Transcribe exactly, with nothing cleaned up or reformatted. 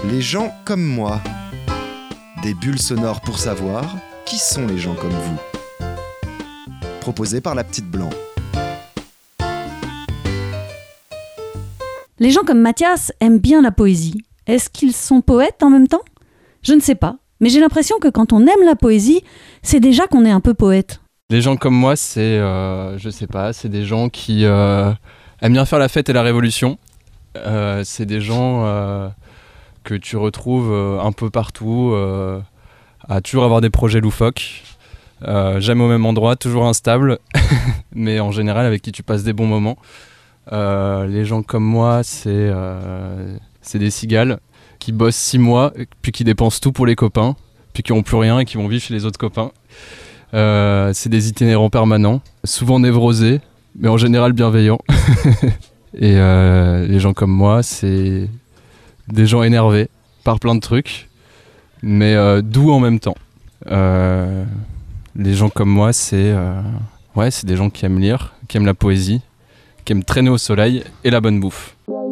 Les gens comme moi. Des bulles sonores pour savoir qui sont les gens comme vous. Proposé par la petite Blanc. Les gens comme Mathias aiment bien la poésie. Est-ce qu'ils sont poètes en même temps ? Je ne sais pas, mais j'ai l'impression que quand on aime la poésie, c'est déjà qu'on est un peu poète. Les gens comme moi, c'est, euh, je sais pas, c'est des gens qui euh, aiment bien faire la fête et la révolution. Euh, c'est des gens euh, que tu retrouves euh, un peu partout, euh, à toujours avoir des projets loufoques, euh, jamais au même endroit, toujours instables, mais en général avec qui tu passes des bons moments. Euh, les gens comme moi, c'est, euh, c'est des cigales qui bossent six mois, puis qui dépensent tout pour les copains, puis qui n'ont plus rien et qui vont vivre chez les autres copains. Euh, c'est des itinérants permanents, souvent névrosés, mais en général bienveillants. Et euh, les gens comme moi, c'est des gens énervés par plein de trucs, mais euh, doux en même temps. Euh, les gens comme moi, c'est, euh, ouais, c'est des gens qui aiment lire, qui aiment la poésie, qui aiment traîner au soleil et la bonne bouffe.